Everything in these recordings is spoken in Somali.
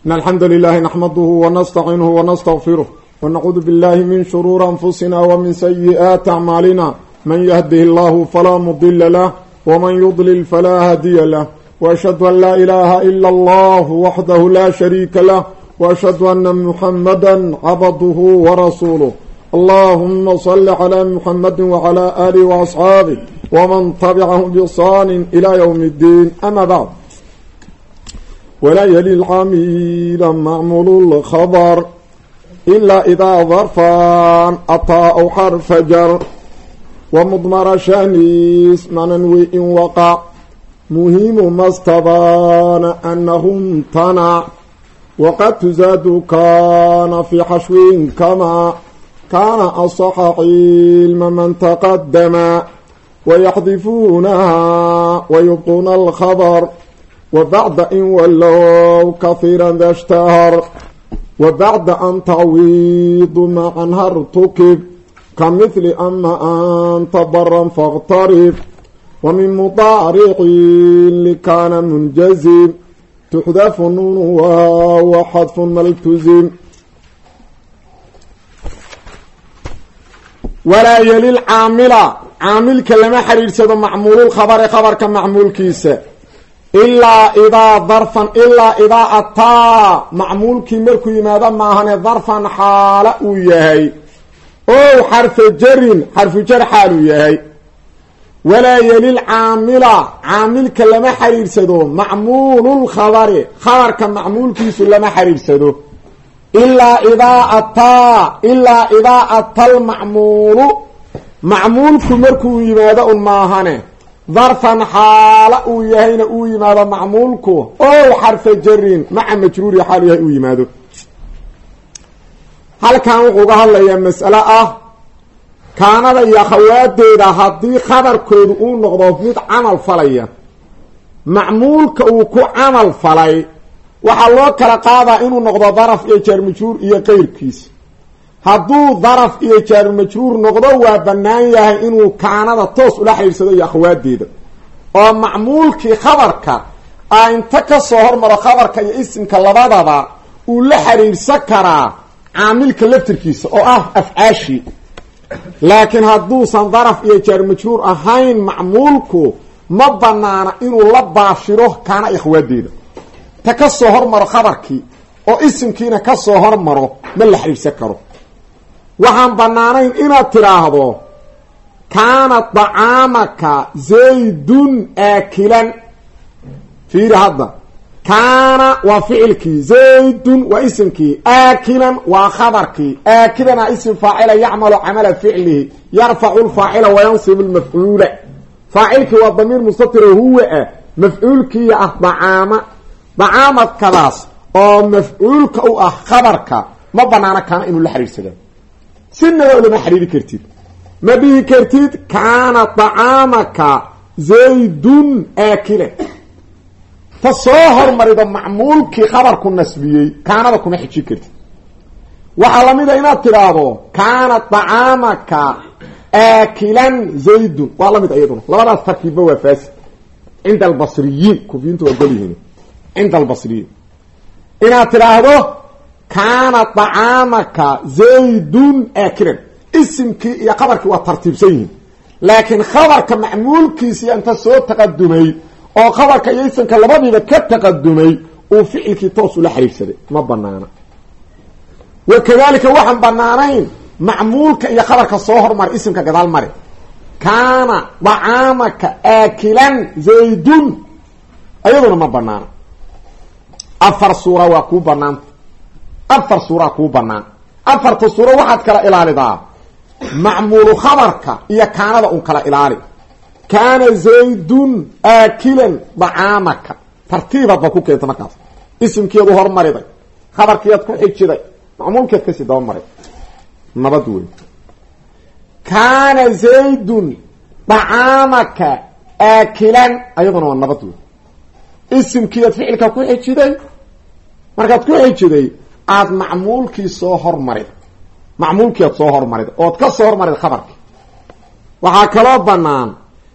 إن الحمد لله نحمده ونستعينه ونستغفره ونعوذ بالله من شرور أنفسنا ومن سيئات أعمالنا من يهده الله فلا مضل له ومن يضلل فلا هادي له وأشهد أن لا إله إلا الله وحده لا شريك له وأشهد أن محمدا عبده ورسوله اللهم صل على محمد وعلى آله وأصحابه ومن تبعهم بإحسان إلى يوم الدين أما بعد ولا يلي العميل معمول الخبر إلا إذا ظرفان أطى أو حرف جر ومضمر شانيس معنى إن وقع مهم ما استبان أنه امتنع وقد تزاد كان في حشو كما كان أصح علم من تقدم ويحذفونها ويبطون الخبر وبعد إن ولوا كثيرا ذا اشتهر وبعد أن تعويض ما عنها ارتكب كمثل أما أنت برا فاغترب ومن مضارع لكان منجزم تحذف النون وحذف ملتزم ولا يلي العامل عامل كلمة حرير سيدا معمول الخبر خبر كمعمول كيسة إلا إذا ظرفا إلا إذا أطاع معمول كمركو ماذا معهن ظرفا حالة ويهي أو حرف جر حال ويهي ولا يلي العامل عامل كلمة حرير سيدو معمول الخبر خبر كمعمول كيسة لما حرير سيدو إلا إذا أطى المعمول معمول كمركو ماذا معهن ظرفا حالة ويهين ويماذا معمولكو أو حرف جر مع مجرور حاله ويماذا هل كان وقوقها اللي مسألة كان يا خوات ديدا هدي خبر كودؤون نقضوفيد عمل فليا معمولك وكو عمل فلي وحلوك لقاضة إنو نقضو ظرف إيجار مجرور إيا غير كيس هدو ظرف إيجار مجرور نقضو وابنايا إنو كانada toos ula xiriirsado ya khawaadeeda oo macmuulkii khabarka inta ka soo hormaro khabarka iyo isimka labadaba uu la xiriirsan karaa caamilka laftirkiisa oo ah afcaashi laakiin haduu san daraf iyo jar majruur ahayn macmuulku ma banaana inuu la baashiro kana ikhwaadeeda ta ka soo hormaro khabarkii oo isimkiina ka soo hormaro ma la xiriirsan karo waxaan banaanayn inaad tiraahdo kaana طعامك زيد آكلا في هذا كان وفعلك زيد واسمك آكلا وخبرك آكلا اسم فاعل يعمل عمل فعله يرفع الفاعل وينصب المفعول فاعلك والضمير مستتر هو مفعولك يا طعامك كلاس او مفعولك او خبرك ما بنانا كان انه الحرير سدان سنة ولا ما حريري كرتيد ما به كرتيد كان طعامك زيد آكلا تصاهر مريض معمول كي خبرك النسبيي كان هذا كما حكي كرتيد وعلمي دينا ترابو كان طعامك آكلا زيد وعلمي دينا لبدا تركيبه وفاسد عند البصريين كوفينتو وقولي عند البصريين إنا ترابو كان طعامك زيد آكلا اسمك يا خبرك وترتيب سين لكن خبرك معمول كيسي أنت سو تقدمي أو خبرك يسمك لبدي كتقدمي وفعلك توصل لحريف سري ما بنانا وكذلك وحن بنانين معمولك يا خبرك صهر مر اسمك قدال مر كان طعامك آكلا زيد أيضا ما بنانا أفر صورة وكو بنان أفر صورة كو بنان أفر صورة واحد كلا إلالي دا معمول خبرك إيا كان دا كلا إلالي كان زيد آكلا طعامك ترتيبا بكوك يتمكاس اسم كي ظهر مريضي خبر كي يدكو حيكي دي معمول كي يتكسي دوام مريض نبدوي كان زيد طعامك آكلا أيضا هو نبدوي اسم كي يتفعلك كو حيكي دي مركات كو حيكي دي aad macmuulkii soo hormarid macmuulkii aad soo hormarid ood ka soo hormarid khabarkii waxaa kaloo bannaan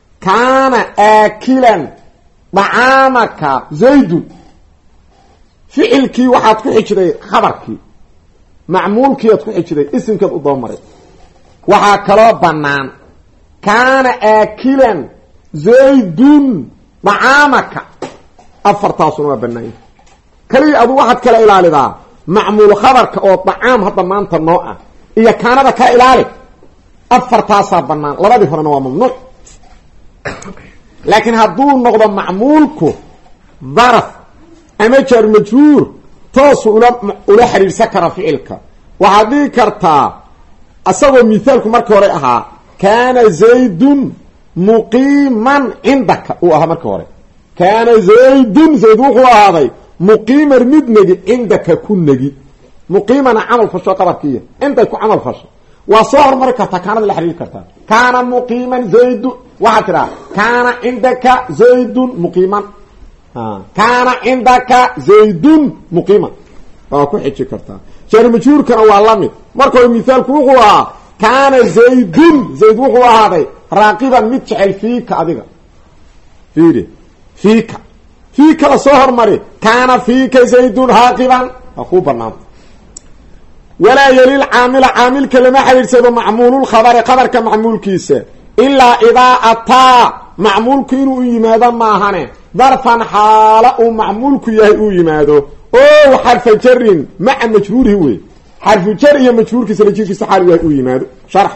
kaana aakilan طعامك زيد ficilkii waxaad ku xijday khabarkii macmuulkiiad ku xijday isimkaad u dabamaray waxaa kaloo banaan kaana aakilan zaydun dacaamaka afartaasuna waa banaanya kaliya adu waxaad kala ilaalidaa macmuul khabarka oo dacaam hadda maanta noo ah iyo kaanada ka ilaali afartaasaa banaan labadii horena waa mamnuuc laakiin hadduu noqdo macmuulku daraf ama jar majruur toosu ula xiriirsan kara ficilka waxaad dhihi kartaa asagoo mithaalku markii hore ahaa kaana zaydun muqiiman cindaka uu ahaa markii hore kaana zaydun zayd wuxuu ahaaday muqiiman mid negi cindaka ku negi muqiimana camal fasho qabarkiiya inday ku camal fasho waa soo hormari kartaa kaanada la xiriiri kartaa kaana muqiiman zaydun waxaad tidhaha kaana cindaka zaydun muqiiman kaana cindaka zaydun muqiiman waa ku xiji kartaa jaari majhuurkana waa la mid marka hore mithaalku wuxuu ahaa kaana zaydun zayd wuxuu ahaaday raaqiban mid jecel fiika adiga fiiri fiika la soo hormari kaana fiika zaydun raaqiban waa kuu banaanta walaa yelil caamila caamilka lama xiriirsado macmuululkhabari khabarka macmuulkiisa ilaa idaa ataa macmuulku inuu yimaado maahane darfan xaala uu macmuulku yahay uu yimaado o xarfa jarin maca majruurihi wey xarfu jar iyo majruurkiisa la jirkiisa xaal yahay uu yimaado sharx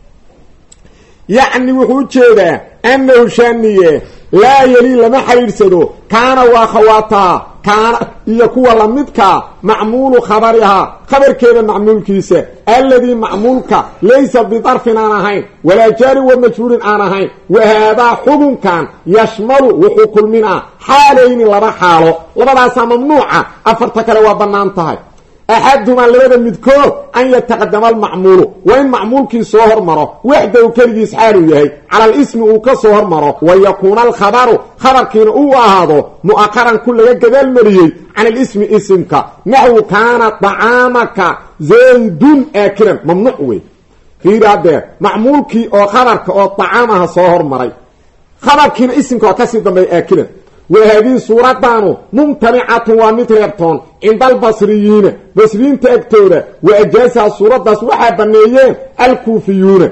yacni wuxuu ujeedaa annahu shaniye laa yeli lama xiriirsado kaana waa khawaataa kaana iyo kuwa lamidkaa macmuulu khabarihaa khabarkeeda macmuulkiisa alladii macmuulka laysa bidarfin aan ahayn walaa jaarin wa majruurin aan ahayn wa haadaa xubunkan yashmalu wuxuu kulminaa xaalayni laba xaalo labadaasaa mamnuuca afarta kale waa banaan tahay axadumaa labada midkood an yataqadama almacmuulu waa in macmuulkii soo hormaro waxdahu keligiis xaaluu yahay cala alismi uu ka soo hormaro wa yakuuna alkhabaru khabarkiina uu ahaado mu'aqaran ku laga gadaal mariyey can alismi isimka naxwu kaana dacaamaka zaydun aakilan mamnuuc wey fiiri haddee macmuulkii oo khabarka oo dacaamaha soo hormaray khabarkiina isimka waa kasii dambeeya aakilan وهذه سورتان ممتنعة ومتربطون عند البصريين بصريين تأكتورة وأجازها سورة سوحة بنيين الكوفيون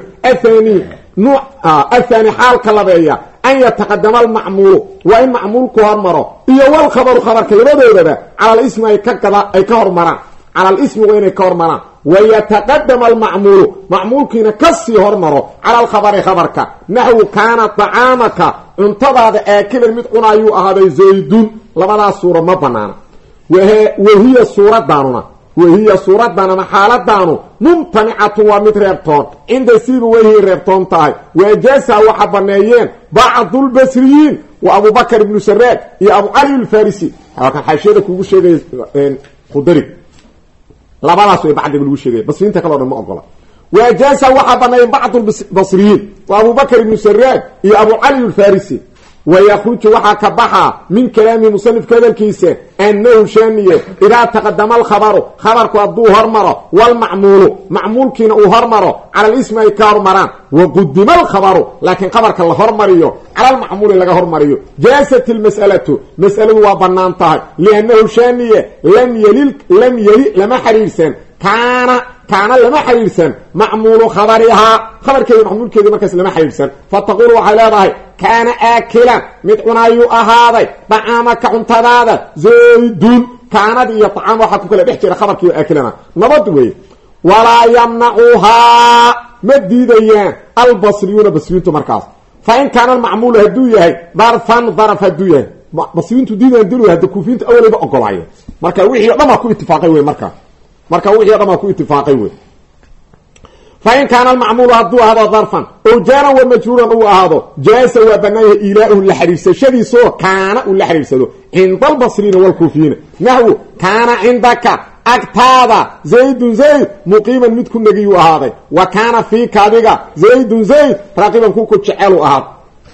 الثاني حال كلابية أن يتقدم المعمول وإن معمول كهرمره إيوال خبر كلابية على الاسم أي كهرمران على الاسم وإن كهرمران ويتقدم المعمول معمول كينا كسي هرمره على الخبر خبرك نحو كان طعامك انتظر آكل المدقنا يو هذا زيدون لبدا سورة ما بنانا وهي سورة دانونا وهي سورة دانونا حالة دانو ممتنعة ومتربطون عند سيب وهي ربطون تاي وإجاسة وحبنيين بعض البصريين وأبو بكر بن سراد يا أبو علي الفارسي هذا كان حاشيرك وقوشي خضري labadaas way bacdi lagu sheegay basriinta kale oo ma ogola waajaasa waxa banay bacd albasriyin wa Abu Bakr ibn Sarrad iyo Abu Ali al-Farisi ويخرج waxa ka baxa min kalaami musannif kadalkiisa annahu shaniye ila taqaddama al-khabar khabarku adu hormaro wal ma'mul ma'mulkina uu hormaro ala al-ism ay ka hormaran wa qaddima al-khabar laakin khabarka la hormariyo ala al-ma'mul laga hormariyo jaasat al-mas'alatu mas'aladu waa banaantahay li'annahu shaniye lam yali lama xiriirsan كان لما حريرسن معمول خبرها خبر كده معمول كده مركز لما حريرسن فتقول على ذلك كان آكلا متعنايو أهاضي طعامك عنتدادا زيدون كانت يطعام وحكو كلا بيحكي خبر كده آكلنا نبضوه ولا يمنعوها مديديان البصريون بصريون مركز فإن كان المعمول هدوية ظرف هدوية بصريون تدينا ندلوا هدكوفين أولا يبقى قلعية مركز وحي لما كو اتفاقي وي marka wixii dhama ku ittifaaqay way فإن كان المعمول هذا ظرفا أو جارا ومجرورا أو هذا جاس وبناه إله لحريس شدي سو كان لحريس عند البصريين والكوفيين نحو كان عندك أكتابا زيد مقيما متكن نجيو هذا وكان في كذا زيد راقبا كوكو تشعلوا هذا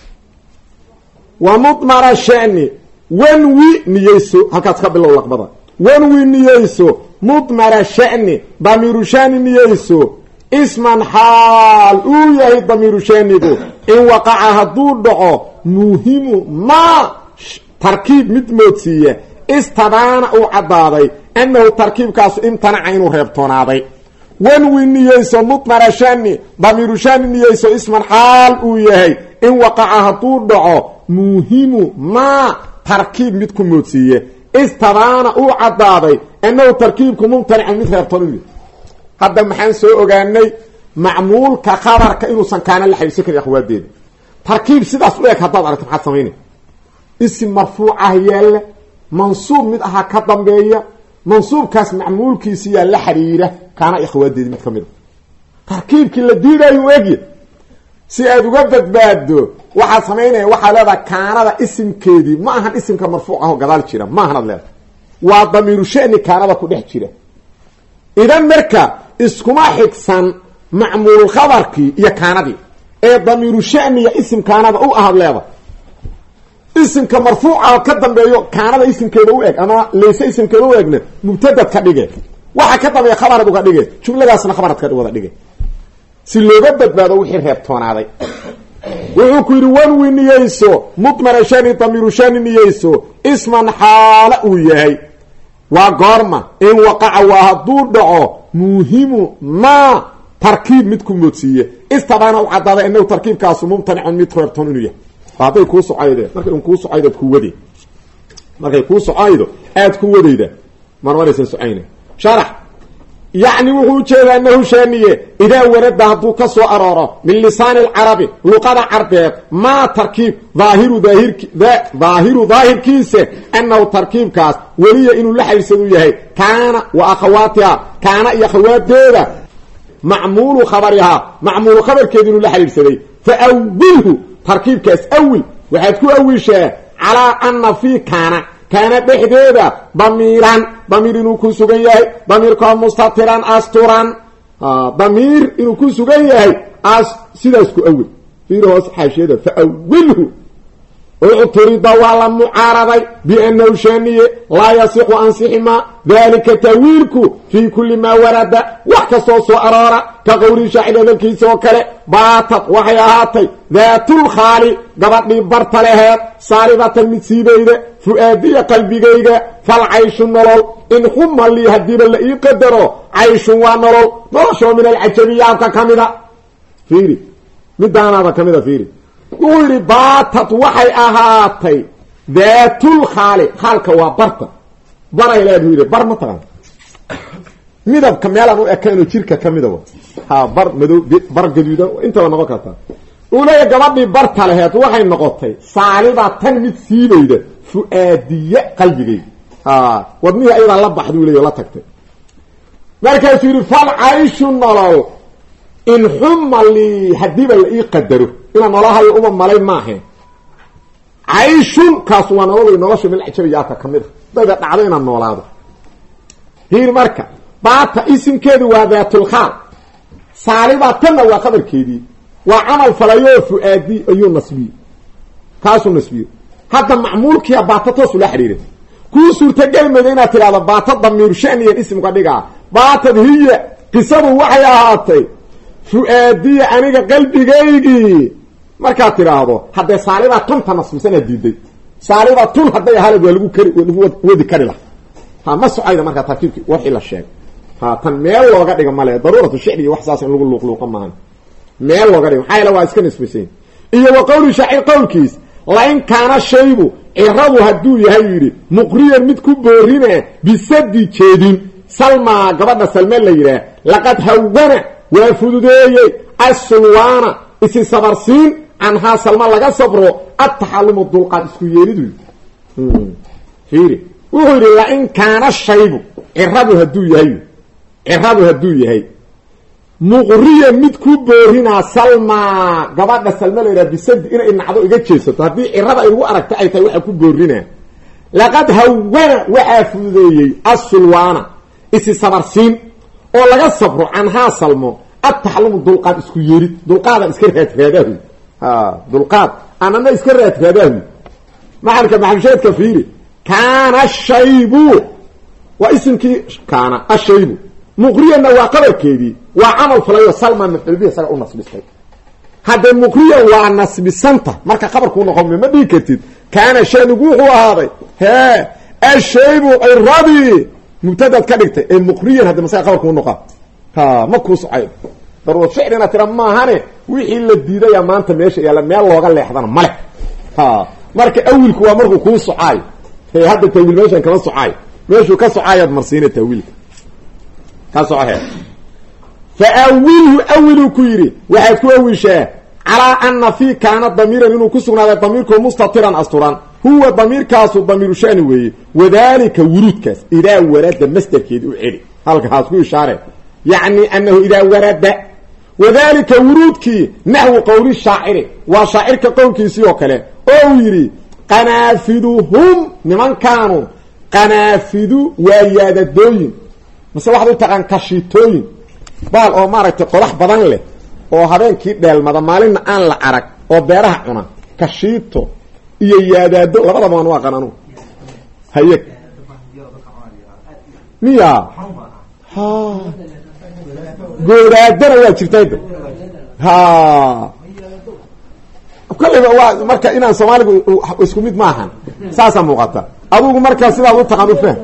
ومضمر الشأن ونوي نيسو هكذا قبل الله لقبضا ونوي نيسو مضمر الشأن ضمير شأن نيسو اسما حال اويه ضمير شأن دو ان وقع هدور دعو مهم ما تركيب متموتسية istabaana uu caddaaday annahu tarkiibkaasu imtanaca inuu reebtoonaaday wanwi niyeyso mudmara shani damiiru shani niyeyso isman xaal uu yahay in waqaca hadduu dhaco muuhimu maa tarkiib mid ku moodsiiye istabaana uu caddaaday annahu tarkiibku mumtanicun mid reebtoon inuu yahay hadda maxaan soo ogaanay macmuulka khabarka inuusan kaana la xiriirsan karin akhwaadeeda tarkiib sidaas u eg haddaad aragto maxaad samaynay isim marfuucah yaalla mansuub mid ahaa ka dambeeya mansuubkaas macmuulkiisi yaa la xiriira kaana akhwaadeeda mid ka mid a tarkiibkii la diidayo u egya si aad uga badbaado waxaad samaynaya waxaa leedaha kaanada isimkeedii ma ahan isimka marfuuc ah oo gadaal jira ma ahanad leedahay waa damiiru shani kaanada ku dhex jira idan marka iskuma xigsan macmuul khabarkii iyo kaanadii ee damiiru shaniya isim kaanada u ahad leeda isimka marfuuca ka dambeeyo kaanada isimkeeda u eg ama layse isimkeeda u egna mubtadad ka dhige waxa ka dambeeya khabarad uga dhige jumladaasna khabarad ka wada dhige si looga badbaado wixii reebtoonaaday wuxuu ku yidhi wanwi niyeyso mudmara shani damiiru shani niyeyso isman xaala uu yahay waa goorma in waqaca waa hadduu dhaco muuhimu maa tarkiib mid ku moodsiiye istabaana u caddaada inahu tarkiibkaasu mumtanicun mid reebtoon inuu yahay hadday kuu socayde markay un kuu socaydo ad ku wade markay kuu socaydo aad ku wadayda marmaraysan socayna sharax yacni wuxuu ujeedaa anahu shaaniye idaa warada hadduu ka soo arooro min lisaani alcarabi luqada carbeed maa tarkiib daahiru daahirkiisa annahu tarkiibkaas weliya inuu la xiriirsadu yahay kaana wa akhawaatiha kaana iyo akhawaadeeda macmuulu khabarihaa macmuulu khabarkeeda inuu la xiriirsaday fa awilhu tarkiibkaas awil waxaad ku awishaa calaa ana fii kaana dhexdeeda damiir inuu ku sugan yahay damiirkoo mustatiran asturan damiir inuu ku sugan yahay sidaas ku awil fiir hoos xaashiyada fa awilhu ucturida waa la mucaaraday biannahu shaaniye laa yasixu ansixima dalika tawiilku fii kulli maa warada wax kastoo soo aroora ka qowlii shaacir hadalkiisa oo kale baatad waxay ahaatay daatulkhaali gabadhii barta leheed saalibatan mid siibayda fu-aadiya qalbigayga fal cayshu nolol in xuma lii haddiiba la ii qadaro cayshun waa noloshoo min alcajabiyaabka ka mida fiiri midaanaada ka mida fiiri wuxuu yidhi baatad waxay ahaatay daatulkhaali khaalka waa barta baray leedu yidhi bar ma taqaan midabka meelaan u ekaynoo jirka ka midaba ha bar madow bar gaduudan intaba noqon kartaa uu leeya gabadhii barta laheed waxay noqotay saalibatan mid siibayda fu-aadiye qalbigayga wadnihii ayadaa la baxduu leeya la tagtay markaasuu yidhi fal cayshu nolol in xuma lii haddiiba la ii qadaro inaan nolohayo uma malay maahayn cayshun kaas waa nolol nolosha mil cajabiyaadka ka mid a dayda dhacdo inaan noolaado hiir marka baata isimkeedu waa daatulkhaal saalibatanna waa qabarkeedii waa camal falayoo fu-aadi ayuu nasbiye kaasuu nasbiye hadda macmuulkiia baata toosu la xidhiiray kuu suurtageli mayda inaad tidhahdo baata damiiru shaniyan isimka dhigaa baatad hiya qisadu waxay ahaatay fu-aadiya aniga qalbigaygii markaad tidhaahdo haddee saalibaa tunta nasbisana diiday saalibaa tun hadday ahaled waa lagu wadi kari laha ma socayda markaa tarkiibki waxii la sheegay tan meel looga dhiga male daruuratu shicri iyo wax saas in lagu luuqluuqa maahan meel looga dhiga maxaa yaele waa iska nisbisayn iyo wa qowli shaacir qowlkiis lain kaana shaybu ciradu hadduu yahay yidhi muqriyan mid ku boorina bisadi jeedin salmaa gabadha salme la yidhaah laqad hawana waa fududeeyey assulwaana isi sabarsiin canhaa salma laga sabro ataxalumu dulqaad isku yeelidu fiiri wuxuu yidhi lain kaana shaybu ciradu hadduu yahay muqriyan mid ku boorinaa salmaa gabadha salma la yidhaha bisadi inay nacdo iga jeesato haddii cirada ay ugu aragta ay tahay waxaa ku boorinaa laqad hawana waxaa fududeeyey assulwaana isi sabarsiin oo laga sabro canhaa salmo ataxlumu dulqaad isku yeelid dulqaadan iska raadraadahu dulqaad anana iska raadraadahu maxalka maxamsheedka fiiri kaana shaybu waa isimkii kaana ashaybu muqriyanna waa qabarkeedii waa camal falayo salma mafcuul bihi isaga u nasbistay haddee muqriyan waa nasbisanta marka qabarkuu noqon ma dhihi kartid kaana shanigu wuxuu ahaaday hee ashaybu ciradii mubtadaad ka dhigtay ee muqriyan hadda masaa qabarkuu noqa ma kuu socay daruuro ficlina tira maahane wixii la diidaya maanta meesha yaalla meel looga leexdana male marka awilku waa markuu kuu socaayo hadda tawiil meeshan kama socaayo meeshuu ka socaayaad marsiina tawiilka ka socohe fa awilhu awiluu ku yidhi waxaad ku awishaa calaa ana fii kaana damiiran inuu ku sugnaaday damiirku mustatiran asturan huwa damiirkaasu damiiru shani weeye wadalika wuruudkaas idaa warada masderkeedi u celi halkaas ku ishaare yacni anahu idaa warada wadalika wuruudkii naxwu qowli shaaciri waa shaacirka qowlkiisii oo kale oo uu yidhi qanaafiduhum nimankaanu qanaafidu waa yaadadooyin mase waxaad u taqaan kashiitooyin baal oo maaragtay qodax badan leh oo habeenkii dheelmada maalinna aan la arag oo beeraha cuna kashiito iyo yaadaado labadaba waan u aqaan anugu haye miya goodaadana waa jirtayda kollayba waa marka inaan soomaaligu isku mid maahan saasaa muuqata adugu markaa sidaad u taqaan u fahm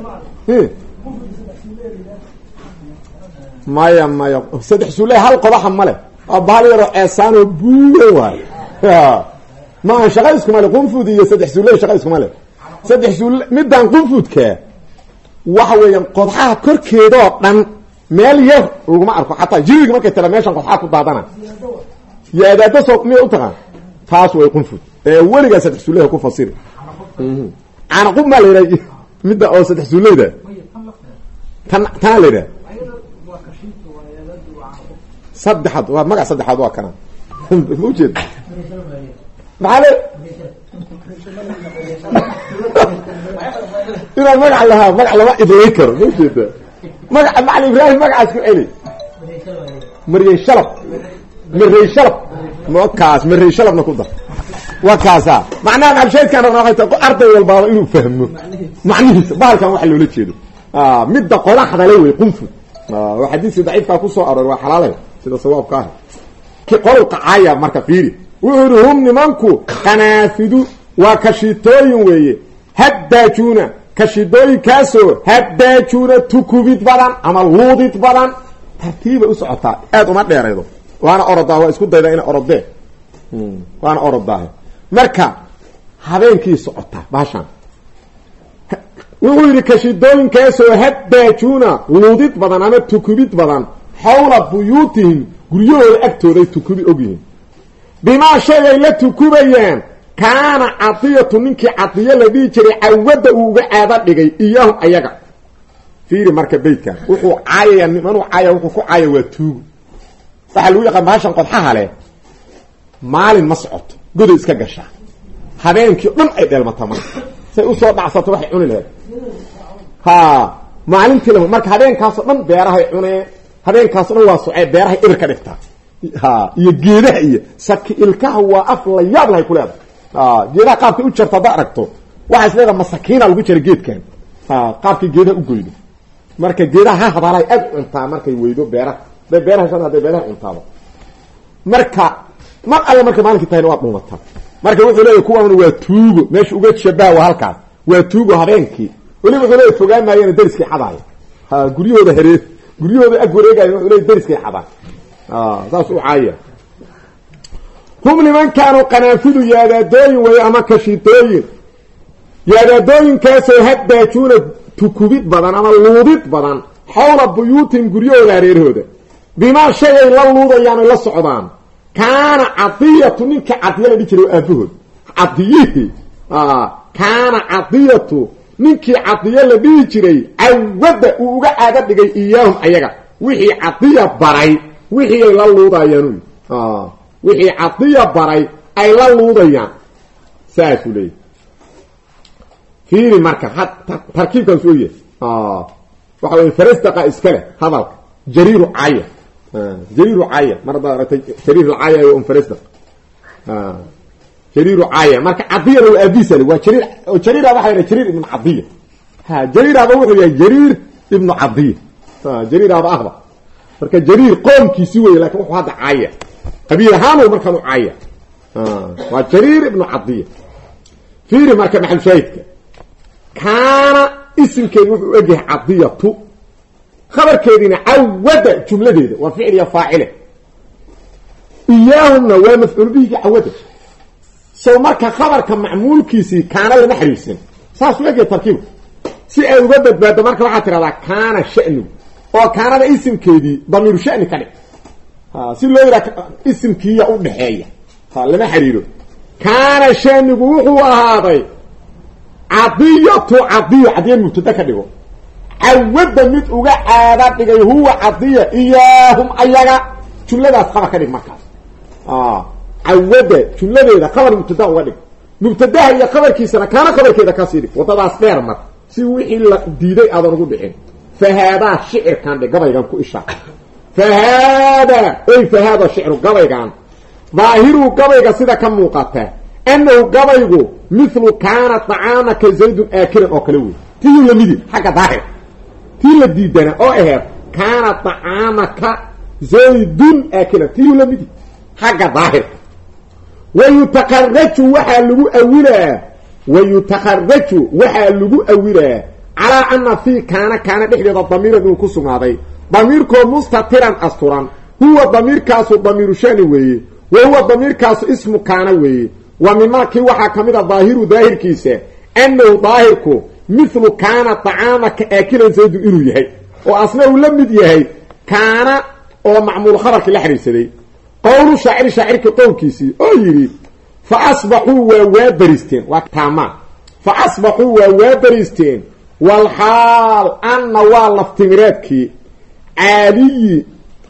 maya saddex suule hal qodaxa male bahal yaroo ceesaanoo buuga waay maa shaqa iskumale qunfud iyo saddex suule shaqa iskumale saddex suule midaan qunfudka waxa weeyaan qodxaha korkeedoo dhan meel yar laguma arko xataa jiriga markay tala meeshan qodxaha ku daadana yaadaado soo miya u taqaan taas way qunfud weligaa saddex suuleha ku fasiri canaqub maa la yidhaha midda oo saddex suuleyda tanaa la yidhaha saddexaad waa magac saddexaad waa kana ma ujeeda maxaa le inaan magac lahaa magac lama idlay karo ma ujeeda magaca macali ibraahim magacaas ku celi mariyey shalab marey shalab makaas marey shalabna ku dar waa kaasa macnaha macalshaydkan rabna waxay tahay arday walbaaba inuu fahmo macnihiisa bahalkan waxa loola jeedo midda qodaxda le wey qunfud waa xadiisi daciifkaa kusoo aroor waa xalaalay sida sawaabka ah ki qolka caaya marka fiiri wuxuu hum nimanku qanaafidu waa kashiitooyin weeye haddaajuna kashidooyinkaasoo haddaajuna tukubid badan ama luudid badan tartiiba u socotaa aad uma dheeraydo waana orodaa waa isku dayda ina orodee waana orodaahe marka habeenkii socotaa baashaan wuxuu yidhi kashidooyinkaasoo haddaajuna luudid badan ama tukubid badan xawla buyuutihim guryahooda agtooday tukubi ogyihiin bimaa shaygay la tukubayaan kaana cadiyatu ninkii cadiyo la dhihi jiray cawadda uu uga caado dhigay iyahum ayaga fiiri marka beydkan wuxuu caayaya nimanuu caaya wuxuu ku caaya waa tuugo waxaa lagu yaqaan bahashan qodxaha leh maalin ma socoto goday iska gashaa habeenkii o dhan ay dheelmata marka say usoo dhacsato waxay cuni lahayd maalintii lama marka habeenkaasoo dhan beerahay cuneen habeenkaasoo dhan waa socee beerahay ibir ka dhigtaa iyo geedaha iyo saki ilkaha waa af la yaab lahay ku leedahay geedaha qaabkay u jarto hadda aragto waxaa is leedaha masakiina lagu jara geedkan qaabkay geedaha u goydo marka geedaha ha hadaalahay aad cuntaa markay weydo beeraha haday beeraha shan haday beeraha cuntaaba marka mar alle marka maalinkii tahayna waa dhuumataa marka wuxuu leeyahy kuwan waa tuugo meesha uga shabaha waa halkaas waa tuugo habeenkii weliba wuxuu leeyahy fogaan maayana dariskii xadaaya guryahooda heree guryahooda ag wareegaayo wuxuu leeyahy dariskii xadaay saas u caaya hum nimankaanu qanaafidu yaadaadooyin weeye ama kashiitooyin yaadaadooyinkaasoo haddaajuuna tukubid badan ama luudid badan xawla buyuutihim guryahooda hareerahooda bimaa shayay la luudayaan oy la socdaan kaana cadiyatu ninka cadiya la dhihi jiray oo aabahood cadiyihii kaana cadiyatu ninkii cadiya la dhihi jiray cawadda uu uga caado dhigay iyaahum ayaga wixii cadiya baray wixii ay la luudayaan wixii cadiya baray ay la luudayaan saasuu leeyahy fiiri marka tarkiibkan soo yahay waxa wey farastaqa iska leh hadalka jariiru caya jariiru caya mar haddaad aragtay jariir lcaya on farastaq jariiru caya marka cadiyana waa aabisale waa jariir oo jariira waxa la jariir ibn cadiya jariiraba wuxuu yahay jariir ibn cadiya jariiraba ahba marka jariir qoomkiisi wey laakin wuxuu hadda caya qabiil ahaan markaanu caya waa jariir ibn cadiya fiiri marka maxal shaahidka kaana isimkeedu wuxuu egyahay cadiyatu khabarkeediina cawada jumladeeda waa ficil iyo faacile iyaahumna waa mafcuul bihi cawada soo marka khabarka macmuulkiisii kaana lama xiriirsan saas u egyahay tarkiibku si ay uga badbaado marka waxaa tiraahdaa kaana sha'nu oo kaanada isimkeedii damiiru sha'ni ka dhig si loo yidhaha isimkiiya u dhaxeeya lama xiriiro kaana sha'nigu wuxuu ahaaday cadiyatu cadiya mubtada ka dhigo cawada mid uga caada dhigay huwa cadiya iyaahum ayaga jumladaas khabar ka dhig markaas cawada jumladeeda khabar mubtada uga dhig mubtadaha iyo khabarkiisana kaana khabarkeeda kasii dhig wadadaas dheer mar si wixii la diiday aadan ugu dhicin fahaadaa shicirkan dhe gabaygan ku ishaa fahaada shicru gabaygan daahiru gabayga sida ka muuqata annahu gabaygu mithlu kaana طacaamaka zaydun aakilan oo kale wey tiyuu lamidi xagga daahir tii la diidana oo aheed kaana طacaamaka zaydun aakilan tiyuu lamidi xagga daahirka wayutakaraju waxaa lagu awilaa calaa ana fii kaana dhexdeeda damiiran inuu ku sugnaaday damiirkoo mustatiran asturan huwa damiirkaasu damiiru shani weeye wa huwa damiirkaasu ismu kaana weeye wa mimaakii waxaa ka mid a daahiru daahirkiisa annahu daahirku mithlu kaana طacaamaka aakilan zaydun inuu yahay oo asna uu la mid yahay kaana oo macmuul khabarkii la xiriirsaday qowlu shaacirkii qowlkiisii oo yidhi fa asbaxuu waa waaberisteen waa taamaa fa asbaxuu waa waaberisteen walxaal anna waa laftimireedkii caaliyi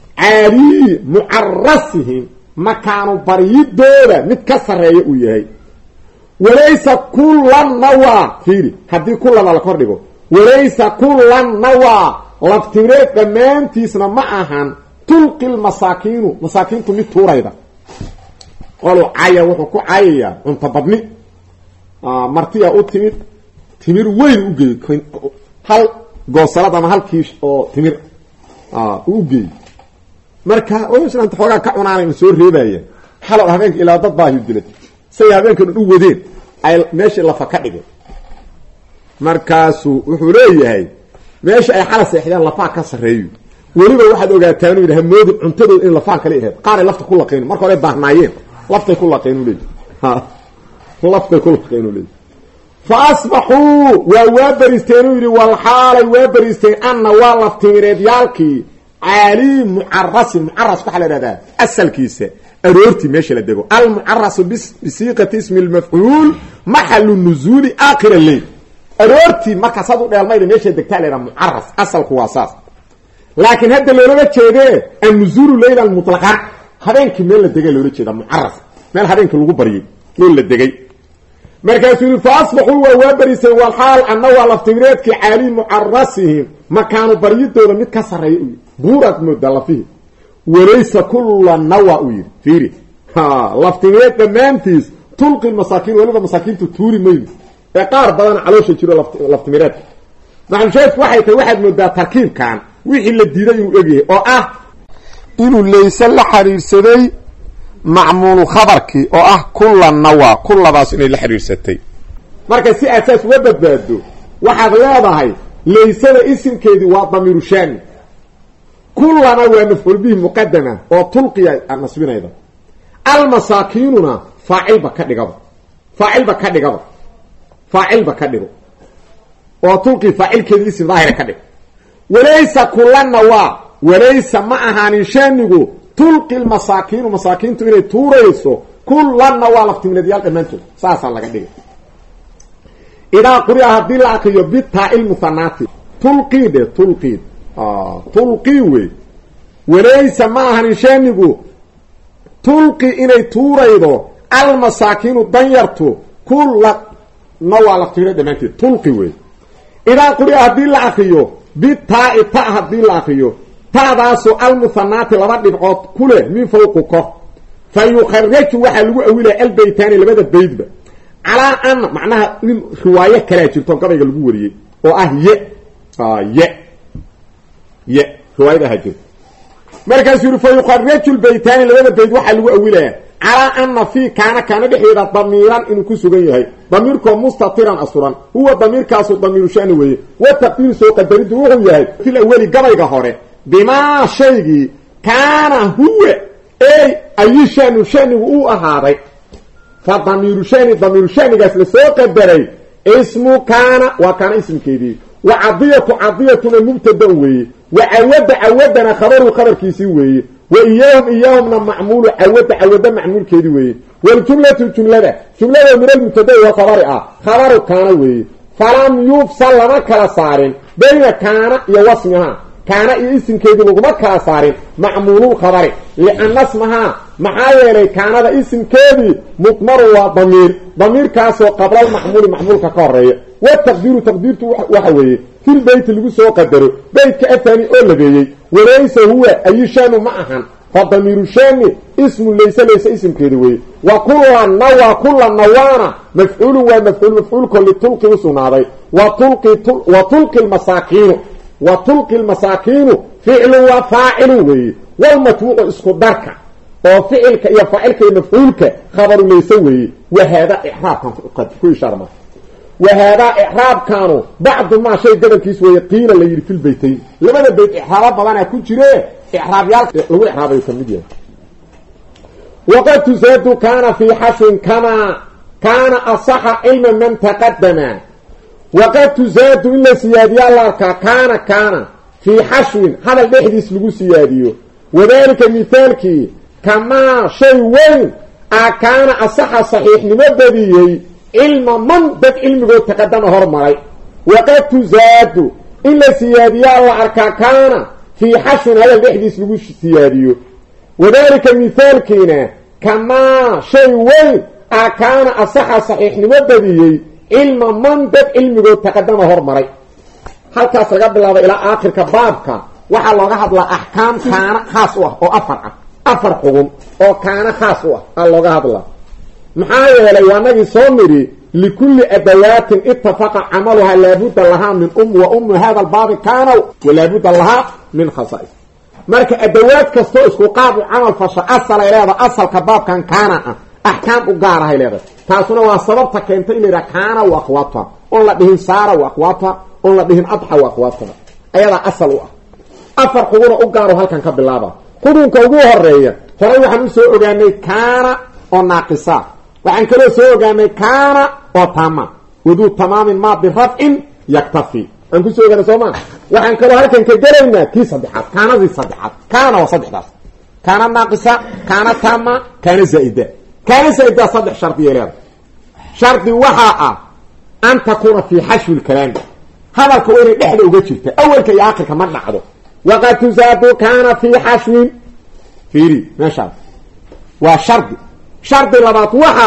mucarasihim makaanu baryidooda mid ka sarreeya uu yahay walaysa kullan nawaa fiiri haddii kullana la kor dhigo walaysa kullan nawaa laftimireed dhammaantiisna ma ahan tulqi lmasaakiinu masaakiintu mid tuurayda qolu caya wuxuu ku cayayaa cunto badni martiyaa u timid timir weyn u geey hal goosalad ama hal kiish oo timir u geey marka islaanta xoogaa ka cunaanay ma soo reebaya xalo habeenka ilaa dad baahi dilad say habeenkan u wadeen ay meeshii lafa ka dhigeen markaasuu wuxuu leeyahay meesha ay xala seexdeen lafaa ka sarreeyo weliba waxaad ogaataa inuu yidhaha moodin cuntadooda in lafaan kale ahayd qaaray lafta ku laqayn marka hore baahnaayeen laftay ku laqayn u leeyahay laftay ku laqayn u leeyahay fa asbaxuu waa bariisteen uu yidhi walxaalay waa bariisteen anna waa laftimireedyaalkii caali mucaras waxaa la idhahdaa asalkiisa aroortii meesha la dego almucarasu bisiiqati ismi lmafcuul maxalu nuzuuli aakhir alleyl aroortii markaas had u dheelmayda meesha degtaa la yidhaha mucaras asalku waa saas laakiin hadda loolama jeedee annuzuulu leylan mutlaqan habeenkii meel la degay loola jeeda mucaras meel habeenkii lagu baryay meel la degay markaasuu yidhi fa asbaxuu waa bariseen walxaal anna waa laftimireedkii caali mucarasihim makaanu baryidooda mid ka sarreeya u yidhi buuraad moodaa lafihi walaysa kulla nawa u yidhi fiiri laftimireed dhammaantiis tulqi masaakiin weliba masaakiintu tuuri mayno ee qaar badan caloosha jiro laftimireedka maxalusheedku waxay tahay waxaad moodaa tarkiibkan wixii la diiday inuu egyahay oo ah inuu layse la xiriirsaday macmuulu khabarkii oo ah kulla nawa kulladaas inay la xiriirsatay marka si asaas uga badbaado waxaad leedahay laysada isimkeedii waa damiiru shaani kullana waa mafcuul bihi muqadama oo tulqiya nasbinayda almasaakiinuna faacilba ka dhigo oo tulqi faacilkeedii ism daahira ka dhig walaysa kullana waa walaysa ma ahaanin shaanigu tulqi lmasaakiinu masaakiintu inay tuurayso kullanna waa laftimireedyaal dhammaantood saasaa laga dhigay idaa quri'a haddii la akriyo bitaa ilmuhanaati tulqiidhe tulqii wey walaysa ma ahanin shaanigu tulqi inay tuuraydo almasaakiinu danyartu kullanna waa laftimireed dhammaanteed tulqi wey idaa quri'a haddii la akriyo bitaa-i ta haddii la akriyo taadaasoo almuhanaati laba dhibcood ku leh min fawqi kor fa yukharaju waxaa lagu awilaya albaytaani labada baydba calaa ana macnaha in riwaayo kalaa jirto gabayga lagu wariyey oo ah riwaayadaha jirto markaasuu yihi fa yukharaju lbaytaani labada bayd waxaa lagu awilaya calaa ana fii kaana dhexdeeda damiiran inuu ku sugan yahay damiirkoo mustatiran asuran huwa damiirkaasu damiiru shani weeye wa taqdiiru soo qadariddu wuxuu yahay fil aweli gabayga hore bimaa shaygii kaana huwa ey ayi shanigu uu ahaaday fa damiiru shanigaas la soo qadaray ismu kaana waa kaana ismkeedii wa cadiyatuna mubtada weeye wa cawadana khabarkiisii weeye wa iyaahumna macmuulu cawada macmuulkeedii weeye waljumlatu jumlada min almubtada walkhabari ah khabaru kaana weeye falam yufsal lama kala saarin bayna kaana iyo wasmihaa kaana iyo isimkeedii laguma kala saarin macmuululkhabari lianna smahaa maxaa yeelay kaanada isimkeedii mudmaru waa damiirkaasoo qablalmacmuuli macmuulka ka horeeya wataqdiiru taqdiirtu waxa weeye fil beyti lagu soo qadaro beytka athani oo labeeyey walaysa huwa ayishanu ma ahan fa damiiru shani ismu layse isimkeedi weeye wa kula nawaana mafcuulun waa mafcuulko litulqi u sugnaaday wa tulqi lmasaakiinu ficlu waa faacilu weeye walmatbuucu isku darka oo ficilka iyo faacilka iyo mafcuulka khabaru layse weeye wahaada ixraabkan ku ishaarma wahaadaa ixraabkaanu bacdu maa shay gobolkiis weeye qiila la yidhi fil beytayn labada beyt ixraabo badanaa ku jire ixraabyaalka lagu ixraabayo ka mid yahay waqad tusaadu kaana fii xashwin kamaa kaana asaxa cilma man taqadama waqad tusaadu in la siyaadiyaa la arkaa kaana fii xashwin hadal dhexdiis lagu siyaadiyo wadaalika mithaalkii kamaa shay weyn a kaana asaxa saxiixnimo badiyey cilma man dad cilmigood taqadama hormaray waqad tusaadu in la siyaadiyaa la arkaa kaana fii xashwin hadal dhexdiis lagu siyaadiyo wadaalika mithaalkiina kamaa shay weyn a kaana asaxa saxiixnimo badiyey cilma man dad cilmigood taqadama hormaray halkaas laga bilaabo ilaa aakhirka baabka waxaa looga hadlaa axkaam kaana khaas u ah oo afar xugum oo kaana khaas u ah aa looga hadlaa maxaa yeelay waanagii soo nidhi likulli adawaatin ittafaqa camaluhaa laabudda lahaa min wa ummu hada albaabi kaanow walaabudda lahaa min khasaa'is marka adawaad kastoo isku qaab u camal fasha asalay leedaha asalka baabkan kaana ah axkaam u gaarahay leedahay taasuna waa sababta keentay in la yidhaha kaana wa akhwaatuha oon la dhihin saara wa akhwaatuha oon la dhihin adxa wa akhwaatuha ayadaa asal u ah afar xuguna u gaaro halkan ka bilaaba xudunka ugu horeeya horay waxaan u soo ogaanay kaana oo naaqisa waxaan kaloo soo ogaanay kaana oo taama waduu tamaamin maa birafcin yaktafi aan ku soo ogaanay soo maa waxaan kaloo halkan ka gelaynaa kii saddexaad kaanadii saddexaad kaana waa saddexdaas kaana naaqisa kaana taama kaana zaa'ida kaana zaa'ida saddex shardi yeeleeda shardi waxaa ah an takuuna fii xashwi lkalaami hadalka waa inay dhexda uga jirta awalka iyo aakhirka ma dhacdo waqad tusaadu kaana fii xashwin fiiri meeshaas waa shardi labaad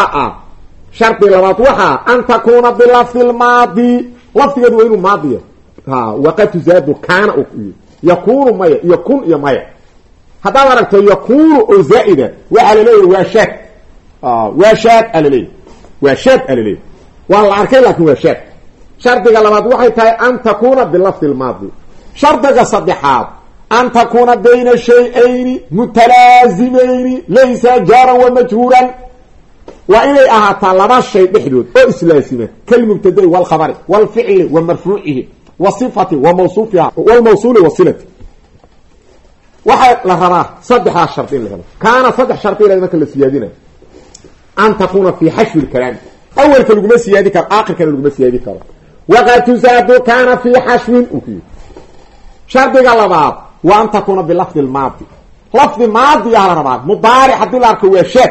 waxaa an takuuna bilafdi lmaadi lafdigeedu waa inuu maadiya waqad tusaadu kaana yakunu maya iyo kun iyo maya haddaad aragto yakunu oo zaa'ida waxaa laleeyahy waa shaad alaleeyahy waa la arkay laakin waa shaad shardiga labaad waxay tahay an takuuna bilafdi lmaadi shardiga saddexaad an takuuna bayna shay-ayni mutalaazimayni laysa jaaran wa majhuuran waa inay ahaataa laba shay dhexdood oo islaasima kalmubtadai walkhabari walficli wa marfuucihi wa sifati wa mawsuufiha walmawsuuli wa silati waxaa la rabaa saddexdaas shardi in la helo kaana saddex shardi ila marka la siyaadinayo an takuuna fii xashwi lkalaami awalka laguma siyaadi karo aakhirkana laguma siyaadi karo waqad tusaadu kaana fii xashwin u ku yidhi shardiga labaad wa an takuuna bilafdi lmaadi lafdi maadiyaa la rabaa mudaaric haddii la arko waa shaad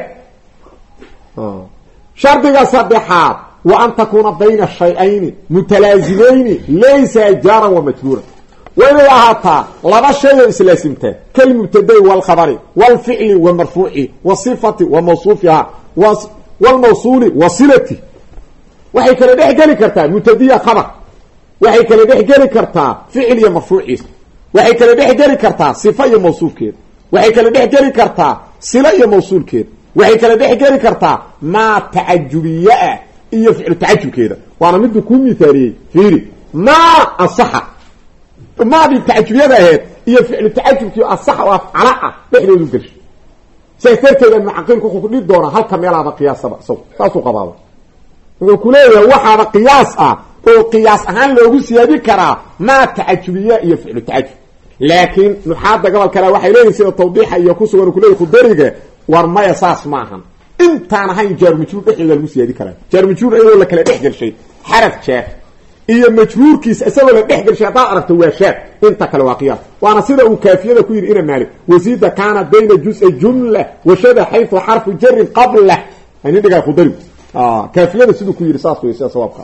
shardiga saddexaad wa an takuuna bayna shay-ayni mutalaazimayni laysa jaaran wa majhuuran waa inay ahaataa laba shay oo islaasimtaa kalmubtadai walkhabari walficli wa marfuuci wa sifati wa mawsuufiha walmawsuuli wa silati waxay kala dhex geli kartaa mubtadiya khabar waxay kala dhex geli kartaa ficil iyo marfuuciisa waxay kala dhex geli kartaa sifa iyo mawsuufkeeda waxay kala dhex geli kartaa sila iyo mawsuulkeeda waxay kala dhex geli kartaa maa tacajubiyaa iyo ficlu tacajubkeeda waana miduu kuu mithaaliyey fiiri maa asaxa maadii tacajubiyada aheyd iyo ficlu tacajubkii asaxa oo afcala ah dhexdoodu gesho saytarkeeda mucaqilku wuxuu ku dhigi doonaa halka meelaaba qiyaasaba saasuu qabaaba wuxuu ku leeyahay waxaaba qiyaas ah oo qiyaas ahaan loogu siyaadi karaa maa tacajubiya iyo ficlu tacajub laakiin nuxaada gobol kale waxay leeyihin sida tawdiixa iyo ku sugan ku leeyahay khudariga war maya saas maahan intaan ahayn jaar majruur dhexdeeda lagu siyaadi karaa jaar majruur ayadoo la kala dhex gashay xaraf jaar iyo majruurkiisa isagoo la dhex gashay haddaad aragto waa shaad inta kale waa qiyaas waana sida uu kaafiyada ku yidhi ina maalik wasiida kaana bayna juz-i jumla washada xaytu xarfu jarin qablah ani dhigaa khudarigu kaafiyada siduu ku yidhi saas wey sida sawaabka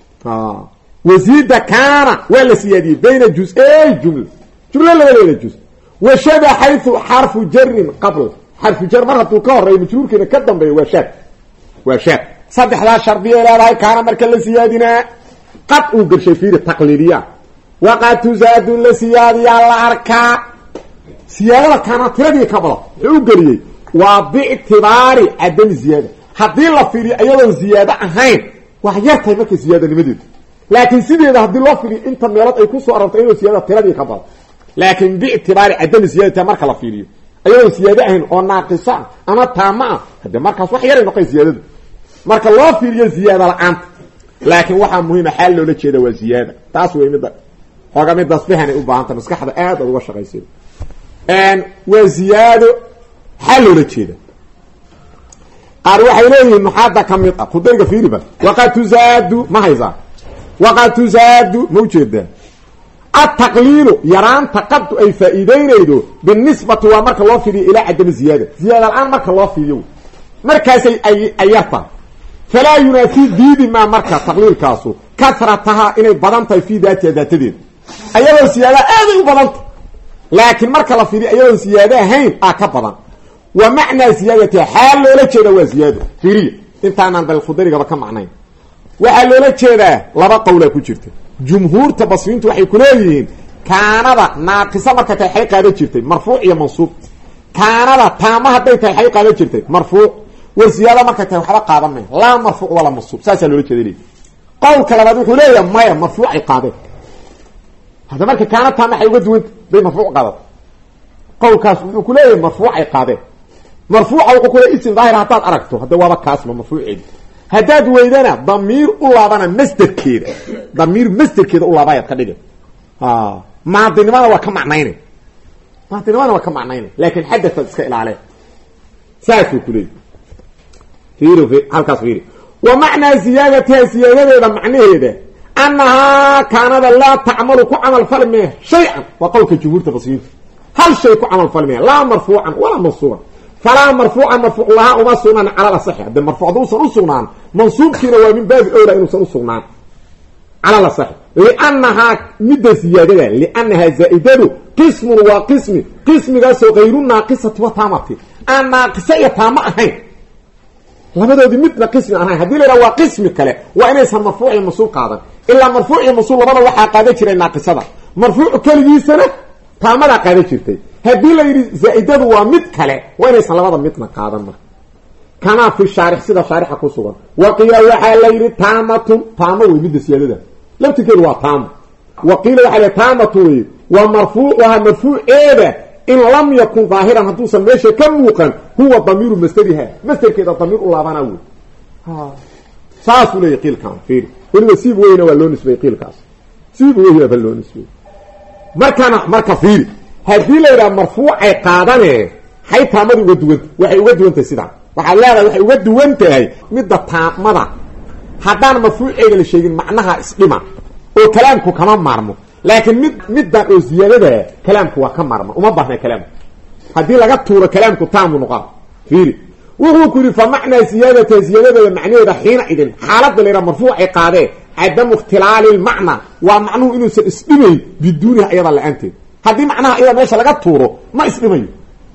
wasiida kaana waa la siyaadiyey bayna juz-ay jumla labadeeda juz washada xaytu xarfu jarin qabla xarfu jar mar hadduu ka horeeyo majruurkiina ka dambeeyo waa shaad saddexdaa shardiya leedahay kaana marka la siyaadinaa qad uu gashay fiiri taqliidiya waqad tuzaadu la siyaadiyaa la arkaa siyaadada kaana tiradii ka badan wuxuu u geliyey waa biictibaari cadami ziyaada haddii la fiiriyo iyadoon ziyaado ahayn wax yartahay marka ziyaadanimadeedu laakiin sideeda haddii loo fiiriyo inta meelood ay kusoo arortay iyadoo siyaada tiradii ka badan laakiin biictibaari cadami ziyaadata marka la fiiriyo iyadoon siyaado ahayn oo naaqisa ama taama ah hadde markaas wax yaray noqon ziyaadadu marka loo fiiriyo ziyaada la-aanta laakiin waxaa muhiima xaal loola jeeda waa ziyaada taas wey midda xooga midaas fahanay u baahanta maskaxda aad uga shaqaysa waa ziyaado xaal loola jeeda qaar waxay leeyihiin nuxaada ka mid ah khudariga fiiriba waqad tuzaadu ma haysaa waqad tuzaadu ma ujeedaa ataqliilu yaraanta qaddu ay faa'iideynaydo binisbati waa marka loo fiiriyo ilaa cadami ziyaada ziyaada la-aan marka loo fiiriyo markaasay ay yarta falaa yunaafii diidi maa marka taqliilkaasu kasratahaa inay badan tahay fii daatiha daatadeeda ayadoo siyaadaha aaday u badanta laakiin marka la fiiriyo ayadoon siyaado ahayn ka badan wa macnaa ziyaadatiha xaal loola jeeda waa ziyaado fiiriya intaanaan bal khudarigaba ka macnayn waxaa loola jeedaa laba qowlaa ku jirta jumhuurta basriintu waxay ku leeyihiin kaanada naaqisa marka tahay xay qaadan jirtay marfuuc iyo mansuub kaanada taama hadday tahay xay qaadan jirtay marfuuc war ziyaada marka tahay waxba qaadan may laa marfuuc wala mansuub saasaa loola jeeda leeyihin qowlka labaad wuxuu leeyahay maya marfuucay qaadeen hadda marka kaana taama waxay uga duwanta bay marfuuc qaadato qowlkaas wuxuu ku leeyahay marfuucay qaadeen marfuuca wuxuu ku leeyahay isim daahir haddaad aragto hadda waaba kaasma marfuuceedi haddaad weydana damiir u laabana masderkeeda damiir masderkeeda u laabayaad ka dhigay maadinimada waa ka macnaynay laakiin xadataad iska ilaaleen saasuu ku leeyahy fiiri halkaas fiiri wa macnaa ziyaadatiha ziyaadadeeda macnaheeda annahaa kaanada laa tacmalu ku camal fali maya shay-an waa qowlka jumhuurta basriinta hal shay ku camal fali maya laa marfuucan walaa mansuuban falaa marfuucan marfuuc lahaa uma sugnaan cala lasaxi hadde marfuuc hadduusan u sugnaan mansuubkiina waa min baabi owla inuusan u sugnaan cala lasaxi liannahaa midda ziyaadada liannahaa zaa'idadu qismun waa qismigaasoo hayru naaqisati wa taamati aan naaqisa iyo taamo ahayn labadoodii midna qismi aan ahayn haddii la yidhaha waa qismi kale waa inaysan marfuuc iyo mansuub qaadan ilaa marfuuc iyo mansuub labada waxaa qaadan jiray naaqisada marfuucu keligiisana taamadaa qaadan jirtay haddii la yidhi zaa'idadu waa mid kale waa inaysan labada midna qaadan marka kamaa fi shaarix sida shaarixa ku sugan waqiila waxaa la yidhi taamatun taamo wey midda siyaadada laftirkeedu waa taamo waqiila waxaa la yidhi taamatu wey waa marfuucuhaa marfuuceeda in lam yakun daahiran hadduusan meesha ka muuqan huwa damiiru masderiha masderkeeda damiir u laabana wey saasuu leeyahy qiilkaan fiiri weliba siib weyna waa loo nisbeeyey qiilkaas siib weyna ba loo nisbeeyey marka fiiri haddii la yidhaha marfuucay qaadane hay taamada uga duwanta waxay uga duwan tahay sidaan waxaad leedahay waxay uga duwan tahay midda taamada haddaan marfuuceega la sheegin macnaha isdhima oo kalaamku kama maarmo laakiin middan oo ziyaadada kalaamku waa ka maarma uma baahna kalaamku haddii laga tuuro kalaamku taamu noqon fiiri wuxuu ku yidhi fa macnaa ziyaadata ziyadadeeda macnaheeda xiina idin xaaladda la yidhaha marfuucay qaadee cadamu ikhtilaali lmacna waa macnuhu inuusan isdhimayn biduuniha iyada la-aanteed haddii macnaha iyada meesha laga tuuro ma isdhimayo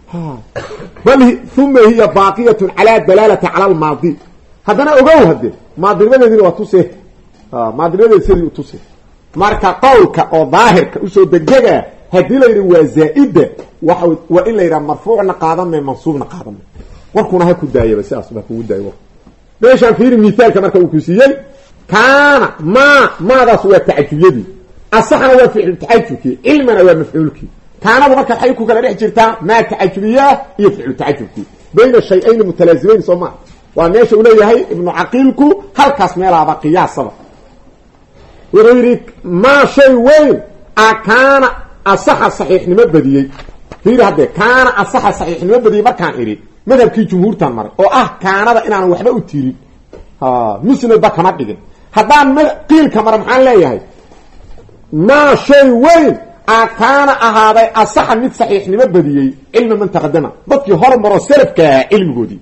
bal uma hiya baaqiyatun calaa dalaalati cala almaadi haddana ogow hadde maadinimadeediina waa tuse maadinimadeedi sidii u tuse marka qowlka oo daahirka usoo degdega haddii la yidhi waa zaa'ida waa in la yidhaha marfuucna qaadanme mansuubna qaadanme warkuna ha ku daayaba sidaas baa kugu daaya warku meeshaan fiiri mithaalka marka uu ku siiyey kaana maadaas waa tacajubiyadii asaxna waa ficlu tacajubkii cilmana waa mafcuulkii kaanadu marka waxay ku kala dhex jirtaa maa tacajubiyaa iyo ficlu tacajubkii bayna shay-ayni mutalaazimayn soo maa waa meesha uu leeyahay ibnu caqiilku halkaas meelaaba qiyaasaba wuxuu yidhi maa shay weyn kaana asaxa saxiixnimo badiyey fiiri haddee kaana asaxa saxiixnimo badiyey markaan idhi madhabkii jumhuurtaan maray oo ah kaanada inaanan waxba u tirin musnadba kama dhigin haddaan qiilka mara maxaan leeyahay maa shay weyn kaana ahaaday asaxa mid saxiixnimo badiyey cilmi man taqadama dadkii hormaroo salafka ahaa cilmigoodii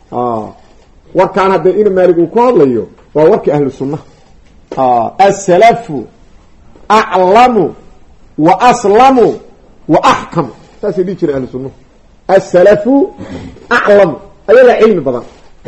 warkaan haddee ina maalig uu ku hadlayo waa warkii ahlu sunnaha asalafu aclamu wa aslamu wa axkamu saasay dhihi jira ahlu sunnahu asalafu aclamu ayagaa cilmi badan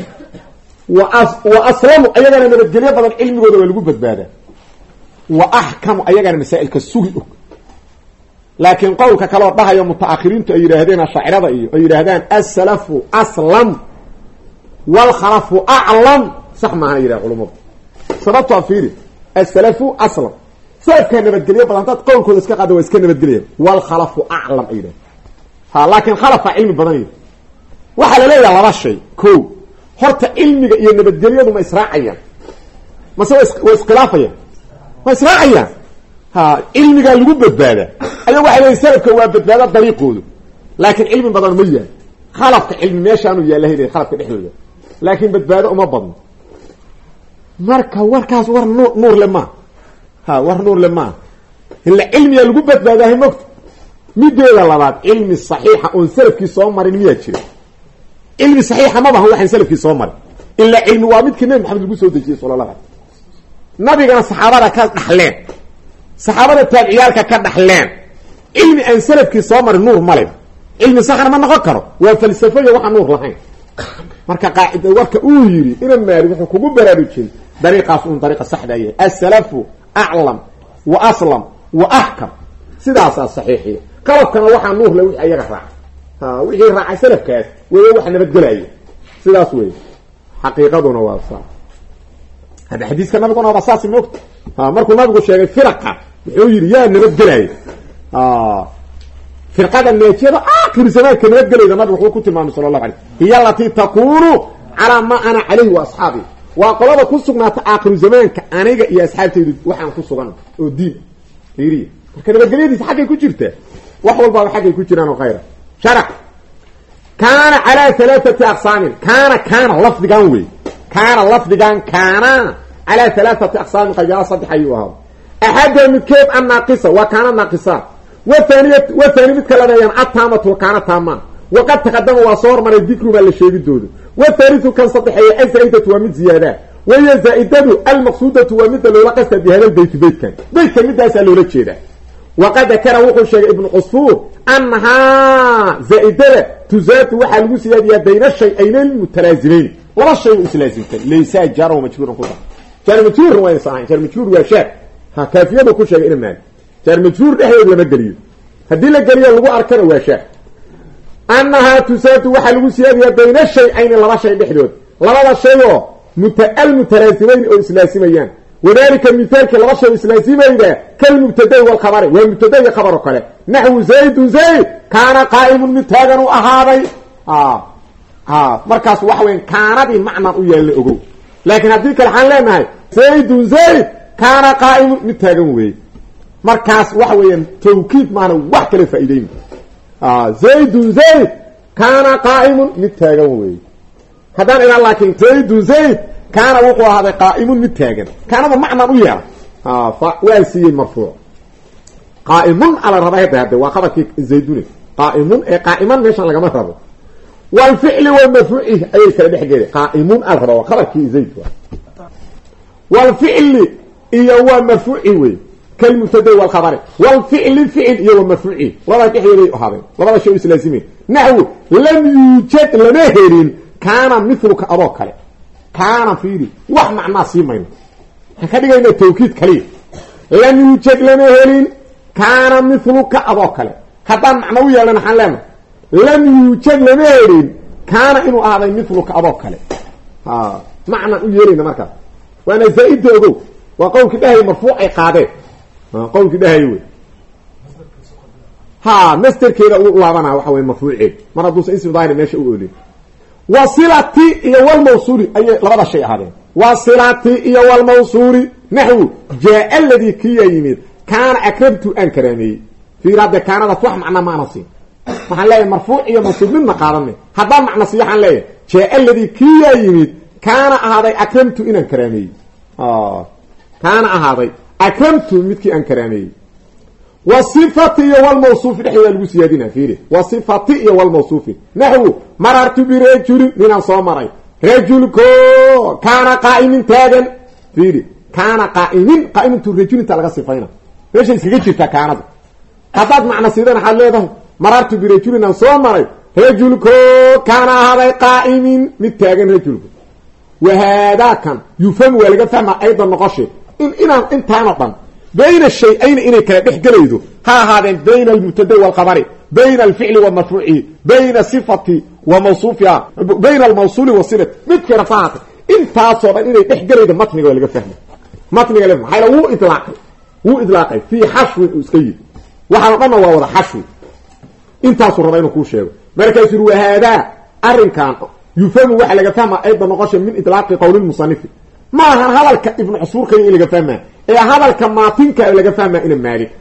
wa aslamu ayagana nabadgelyo badan cilmigooda waa lagu badbaadaa wa axkamu ayagana masaa'ilka sugi og laakiin qowlka kaloo dhahayo mutaakhiriintu ay yidhaahdeen ashaacirada iyo ay yidhaahdaan asalafu aslam waalkhalafu aclam sax maahan yidhaha culumadu sababtoa fiiri asalafu aslam salafkaa nabadgelyo badan dad qowlkooda iska qaada waa iska nabadgelaya waalkhalafu aclam ay yidhaha laakiin khalafaa cilmi badan yidhi waxaa la leeyaha laba shay ko horta cilmiga iyo nabadgelyadu ma israacayaan mase waa iskhilaafayaan waa israacayaan cilmigaa lagu badbaada aya waxay leeyiin salafka waa badbaada dariiqoodu laakiin cilmi badan ma yahay khalafka cilmi meeshaanu yaalahay le khalafka dhexdooda laakiin badbaado uma badno marka warkaas war nuur le maaha war nuur le maaha ila cilmigaa lagu badbaadahay mogta mideeda labaad cilmi saxiixa oon salafkii soo marin miyaa jira cilmi saxiixa ma baha waxaan salafkii soo marin ilaa cilmi waa midkii nabi maxamed lagu soo dejiyey sala allah alay nabigana saxaabada ka dhaxleen saxaabada taabiciyaalka ka dhaxleen cilmi aan salafkii soo marin nuur male cilmi saxna ma noqon karo waa falsafo iyo waxaan nuur lahayn marka qaacida warka uu yidhi ina maalig wuxuu kugu baraarujin dariiqaas un dariiqa saxda yahay asalafu aclam wa aslam wa axkam sidaasaa saxiixiya qalabkana waxaa nuur le wixii ayaga raaca wixii raacay salafkaas weeye waxa nabadgelaya sidaas wey xaqiiqaduna waa saa hadda xadiiska nabiguna waa saasi moogta markuu nabigu sheegay firaqa wuxuu yidhi yaa nabadgelaya firqada neejyada aakhir zamaanka nabadgelayda nabigu wuxuu ku tilmaamay sala allahu alay hiya alatii takunu calaa maa ana calayhi wa asxaabii waa qolada ku sugnaata aakhiru zamaanka aniga iyo asxaabtaydu waxaan ku sugan oo diin fiiriya marka nabadgelyadiisa xaggay ku jirtaa wax walbaaba xaggay ku jiraan oo khayra sharax kaana calaa halaathati aqsaamin kaana lafdigan wey kaana lafdigan kaana calaa halaathati aqsaamin qaybaha saddex ayuu ahaa axadda midkeed annaaqisa waa kaana naaqisa wathani midka ladeeyaan ataamatu wa kaana taamaan waqad taqadama waa soo hormaray dikrumaa la sheegidooda wathaliu kan saddexeeya azaa'idatu waa mid ziyaadaa wahiya zaa'idadu almaqsuudatu waa midda loola qasta bi hada lbeyti beytkan midaasaa loola jeedaa waqad dakara wuxuu sheegay ibnu cusfuur annahaa zaa'idada tuzaatu waxaa lagu siyaadiyaa bayna shay-ayni lmutalaazimayn laba shay u islaasimtay laysaa jaara majhuuran ku dar jaar majhuurna waa insa ahayn jaar majhuur waa shaad kaafiyadu ku sheegay ina maali jaar majhuur dhexdeed lama geliyo haddii la geliyo lagu arkana waa shaad annahaa tusaatu waxaa lagu siyaadiyaa bayna shay-ayni laba shay dhexdood labada shay oo almutalaazimayn oo islaasimayaan wadalika mithaalkii laba shay islaasimayda kalmubtada'i walkhabari waa mubtada iyo khabar oo kale naxwu zaydun zayd kaana qaa'imun mid taagan u ahaaday markaas waxa weya kaanadii macnaan u yeelna ogow laakiin haddii kale waxaan leenahay zaydun zayd kaana qaa'imun mid taagan weeye markaas waxa weeyaan tawkiid maana wax kale faa'iideyn zaydun zayd kaana qaa'imun mid taagan weeye haddaan idhaan laakiin zaydun zayd kaana wuxuu ahaaday qaa'imun mid taagan kaanada macnaan u yeela waa siiyey marfuuc qaa'imun ala raba hadda waa qabarkii zaydune qaa'imun ee qaa'iman meeshan lagama rabo walficli walmarfuuci ayay kala dhex geeda qaa'imun ala raba waa qabarkii zayd walficli iyo waa marfuuci wey kalmubtada walkhabari walficli ficil iyo wamarfuuci labada dhexdooday ahaadeen labada shay islaasimen naxwu lam yuujad lama helin kaana miluka adoo kale kaana fiiri wax macnaa sii mayno waxaan ka dhigayna tawkiid kaliya lam yuujad lama helin kaana miluka adoo kale haddaan macno u yeelana waxaan leenahay lam yuujad lama helin kaana inuu ahaaday miluka adoo kale macnaan u yeelayna markaas waana zaa'ida ogow waa qowlkii dhahay marfuucay qaadeen qowlkii dhahay wey masderkeeda u laabanaa waxa wey marfuuceed mar hadduusa ism daahir meesha u oolin wasilati iyo walmawsuuli ayay labada shay ahaadeen wasilati iyo walmawsuuli naxwu jaa alladii kiya yimid kaana akramtu an karaamiyey fiirade kaanada wax macna ma anasi waxaan leeyahay marfuuc iyo mansuub midna qaadanay haddaan macna si waxaan leeyahay jaa alladii kiya yimid kaana ahaaday akramtu inaan karaamiyey kaana ahaaday akramtu midkii aan karaamiyey wasifati iyo walmawsuufi dhexdeeda lagu siyaadina fiiri wasifati iyo walmawsuufi naxwu marartu birajulin ninaan soo maray rajulko kaana qaa'imin taagan fiiri kaana qaa'imintu rajulinta laga sifayna meesha iskaga jirtaa kaanada haddaad macna siidan waxaad leedahay marartu birajulin aan soo maray rajulko kaana ahaaday qaa'imin mid taagan rajulku wahadaakan yufhamu waa laga fahmaa aydan noqoshe inaan intaano dhan bayna shay-ayni inay kala dhex gelaydo ha ahaadeen bayna almubtada walkhabari bayna alficli wa marfuucihi bayna sifati wa mawsuufiha bayna almawsuuli wa silati midkeena fahaatay intaasoo dhan inay dhex gelaydo matniga waa laga fahmay matniga le maxayla wuu idlaaqay fii xashwin uu iska yiri waxaan o dhanna waa wada xashwi intaasuu raba inuu kuu sheego markaasuu yiri wahaadaa arrinkan yufhamu waxa laga fahmaa ayda noqosha min idlaaqi qowli lmusanifi ma ahan hadalka ibnu cusuurkaya in laga fahmaa ee hadalka maatinka laga fahmaa ina maalik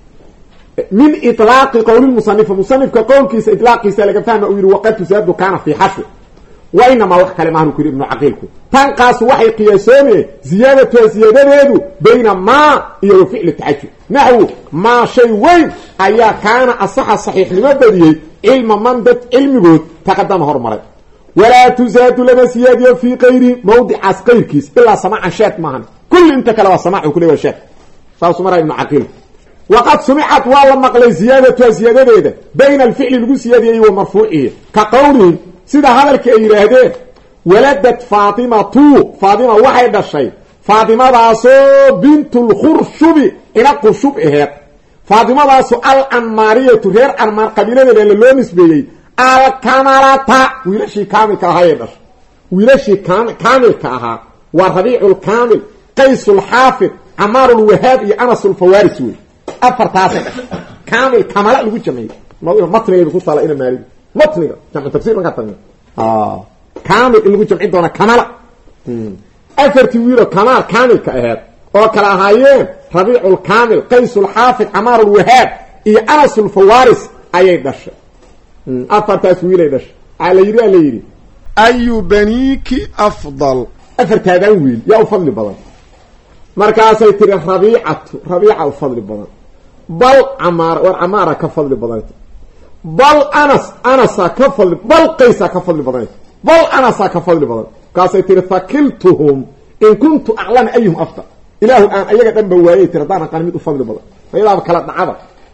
min ilaaqi qowli musanifa musanifka qowlkiisa ilaaqiisa laga fahma uu yihi waqad tusaadu kaana fii xashwi wa inamaa wax kale maahan ku yidhi ibnu caqiilku tanqaasu waxay qiyaasoomeen ziyaadatuha ziyaadadeedu bayna maa iyo wa ficli tacajub naxwu maa shay weyn ayaa kaana asaxa saxiixnimo badiyey cilma man dad cilmigood taqadama hormaray walaa tusaadu lama siyaadiyo fii kayri mawdicaas qayrkiis ilaa samaacan sheed maahan kulli inta kale waa samaacu kule waa sheed saasuu maraa ibnu caqiilku waqad sumicad waa la maqlay ziyaadatuha ziyaadadeeda bayna alficli lagu siyaadiyey wa marfuucihi ka qowlihim sida hadalka ay yidhaahdeen waladad faatimatu faatima waxay dhashay faatimadaasoo bintulkhurshubi ina qurshub aheed faatimadaasoo al anmaariyatu reer anmaar qabiiladeeda loo nisbeeyey alkamalata wiilashii kaamilka ahaayay dhashay wiilashii kaamilka ahaa waa rabiiculkaamil qaysulxaafid camaarulwahaab iyo anasulfawaris wey afartaasay dhashay kaamil kamala lagu jamciyey matnigeedu ku taala ina maalidu matniga jamcu tafsir markaa tagna kaamil in lagu jamcin doona kamala afartii wiilo kamaal kaamilka aheed oo kala ahaayeen rabiiculkaamil qaysulxaafid camaarulwahaab iyo anasulfawaris ayay dhashay afartaas wiilay dhashay aa la yidhi ayu baniiki afdal afartaadan wiil yaa u fadli badan markaasay tiri rabiica u fadli badan bal camaara ka fadli badan bal anasaa ka fadli bal qaysaa ka fadli badan bal anasaa ka fadli badan markaasay tiri fakiltuhum in kuntu aclama ayuhum afdal ilaahu aan ayaga dhan ba waayey tiri haddaan aqaan mid u fadli badan mayadaaba kala dhacada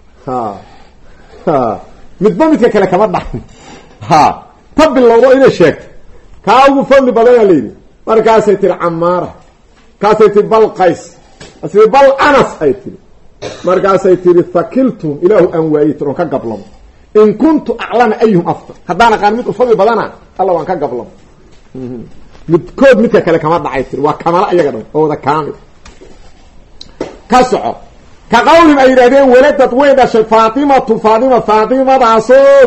midba midka kale kama dhaxin ta bilowdo inay sheegto kaa ugu fadli badana layidhi markaasay tiri camaara markaasay tiri bal qays asii bal anas ay tiri markaasay tiri fakiltum ilaahu aan waayey tir oon ka gablamo in kuntu aclama ayuhum afdal haddaan aqaan mid u fadli badana alla waan ka gablamo midkood midka kale kama dhacay tiri waa kamala iyaga dhan oo wada kaamil ka soco ka qawlihim ay yidhahdeen waladad way dhashay faatimadaasoo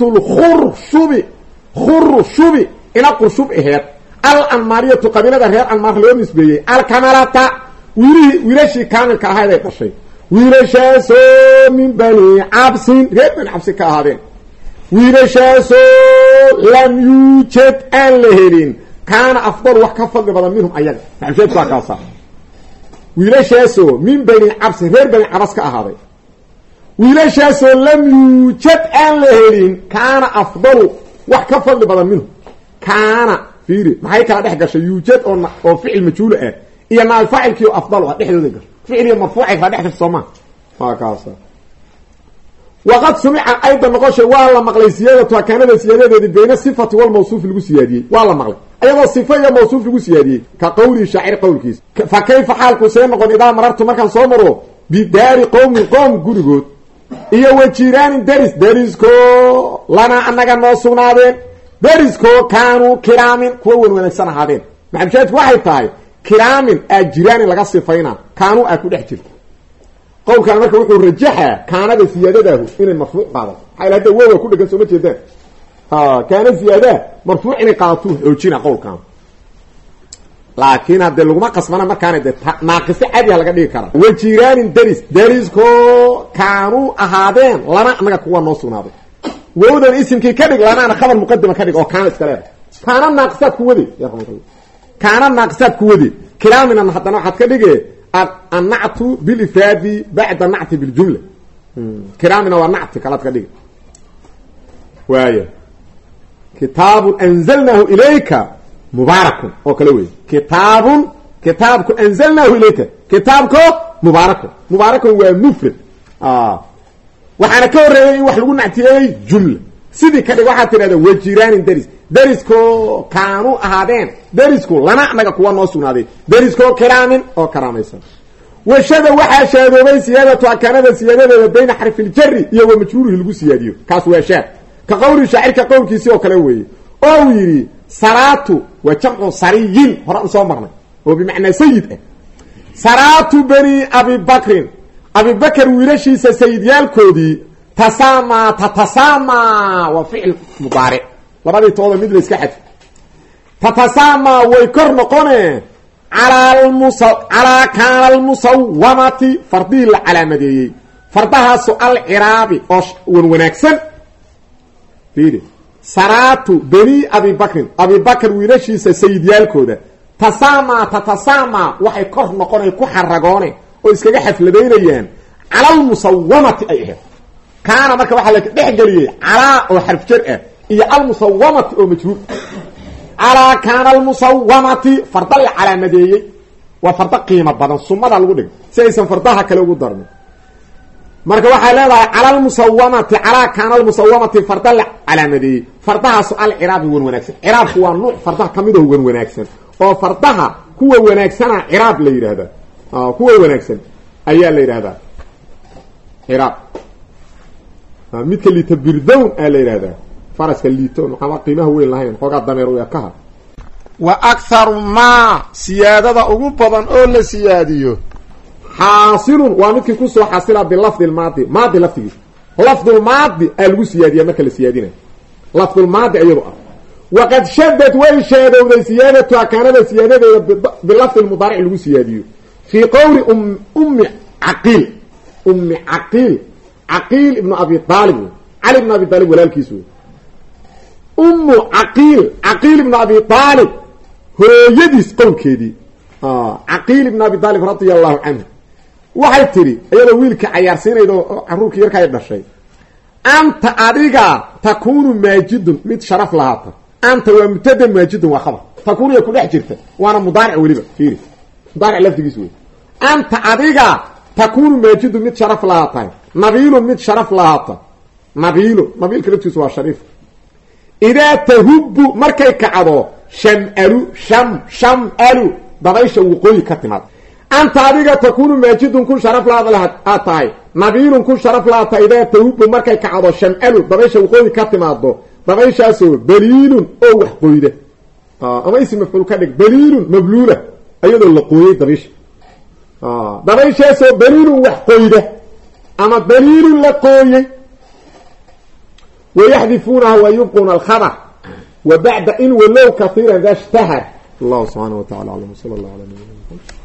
bintulkhurshubi ina qurshub aheed al anmaariyatu qabiilada reer anmaar loo nisbeeyey alkamalata wiilashii kaamilka ahayd ay dhashay wiilashaasoo min bani cabsin reer bani cabsi ka ahaadeen wiilashaasoo lam yuujad aan la helin kaana afdal wax ka fadli badan minhum ayaga maxamsheed baa kaasa wiilashaasoo min bani cabsin reer bani cabas ka ahaaday wiilashaasoo lam yuujad aan la helin kaana afdalu wax ka fadli badan minhu kaana fiiri maxay kala dhex gashay yuujad oo ficil majhuul ah iyo naal faacilkii oo afdal ah dhexdooda gashay ficil iyo marfuucay kala dhex gashay sooma waa kaasa waqad sumica ayda noqoshay waa la maqlay siyaadatu kaanada siyaadadeedii bayna sifati wal mawsuuf lagu siyaadiyey waa la maqlay ayadoo sifa iyo mawsuuf lagu siyaadiyey ka qowli shaacir qowlkiis fa kayfa xaalku see noqon idaa marartu markaan soo maro bidaari qowmin qowm gurigood iyo wajiraanin darisko lana anaga noo sugnaadeen darisko kaanuu kiraamin kuwa wan wanaagsan ahaadeen maxamshaadku waxay tahay kiraamin aa jiraanin laga sifaynaa kaanuu aa ku dhex jirto qowlkan marka wuxuu rajaxaa kaanada siyaadadaahu inay marfuuc qaado maxaa hadda wowa ku dhegan sooma jeedaan kaana ziyaada marfuuc inay qaadato xoojina qowlkan laakiin hadee laguma qasbana markaana de naaqisi cadiha laga dhigi karaa wajiraanin darisko kaanuu ahaadeen lana anaga kuwa noo sugnaaday wowdan isimkii ka dhig lanaana khabar muqadima ka dhig oo kaana iska leedahay kaana naaqisaad ku wade kaana naaqisaad ku wade kiraaminan haddana waxaad ka dhige annactu bilifraadi bacda nacti biljumla kiraamina waa nacti kalaad ka dhige waaya kitaabun anzalnaahu ilayka mubaarakun oo kale wey kitaabku anzalnaahu ilayka kitaabko mubaarakun waa mufrad waxaana ka horreeyay in wax lagu nactiyey jumla sidii ka dhig waxaad tidhahda wajiraanin darisko kaanuu ahaadeen darisku lana anaga kuwa noo sugnaaday darisko kiraamin oo karaamaysan washada waxaa shaadoobay siyaadatu akaanada siyaadadeeda bayna xarfiljari iyo wa majruurihi lagu siyaadiyo kaas waa shaad ka qowli shaacirka qowlkiisii oo kale weeye oo uu yidhi saraatu waa jamcu sariyin horaan soo marnay oo bimacnaa sayid ah saraatu bani abibakrin abibakr wiilashiisa sayidyaalkoodii tatasama waa ficil mudaaric labadii tooda mid la iska xadfo tatasama way kor noqone calaa kaana almusawamati fardihii la calaamadeeyey fardahaasu alciraabi oo wan wanaagsan fiiri saraatu bani abibakrin abibakr wiilashiisa sayidyaalkooda tatasama waxay kor noqonay ku xaragoone oo iskaga xafladaynayaan cala almusawamati ay ahayd kaana marka waxaa la dhex geliyey calaa oo xarf jar ah iyo almusawamati oo majruur calaa kaana almusawamati farda la calaamadeeyey waa farda qiimo badan sumada lagu dhigay si aysan fardaha kale ugu darmin marka waxay leedahay cala almusawamati calaa kaana almusawamati farda la calaamadeeyey fardahaasu alciraabi wan wanaagsan ciraabku waa nuuc fardaha kamidoo wan wanaagsan oo fardaha kuwa wanaagsana ciraab la yidhaahdaa kuwa wanaagsan ayaa la yidhahdaa ciraab midka liita birdown aa la yidhahdaa faraska liito maxaaba qiimaha weyn lahayn xoogaa dameer u ekaha wa akharu maa siyaadada ugu badan oo la siyaadiyo xaasilun waa midkii kusoo xasila bilafdi lmaadi maadi lafdigiisa lafdulmaadi aa lagu siyaadiyaa marka la siyaadinayo lafdulmaadi iyado ah waqad shadad way shaadowday siyaadatu akaanada siyaadadeeda bilafdi lmudaaric lagu siyaadiyo fii qowli ummi caqiil ibnu abi aalib cali ibnu abi aalib walaalkiis wey ummu caqiil ibnu abi aalib hooyadiis qowlkeedii caqiil ibnu abi aalib radia allahu canhu waxay tidhi iyadoo wiilka cayaarsiinayda oo caruurkii yarka ay dhashay anta adiga takunu maajidun mid sharaf lahaata anta waa mubtada maajidun waa khabar takunu ya ku dhex jirta waana mudaaric weliba fiiri mudaaric lafdigiis wey anta adiga takunu maajidun mid sharaf lahaatahay nabiilun mid sharaf lahaata nabiilka laftigiisu waa shariif idaa tahubbu markay kacdo shamalu dabaysha waqooyi ka timaad anta adiga takunu maajidun ku sharaf lahaad tahay nabiilun ku sharaf lahaata idaa tahubbu markay kacdo shamalu dabaysha waqooyi ka timaado dabayshaasoo baliilun oo wax qoyda ama ism mafcuul ka dhig baliilun mabluula iyadoo la qooyey dabayshaasoo baliilun wax qoyda ama baliilun la qooyey wayaxdifuunaha wa yubquna alkhabar wa bacda in walow kaiira da shtahar allahu subxaana wa tacala aclam sala allah ala nabiyina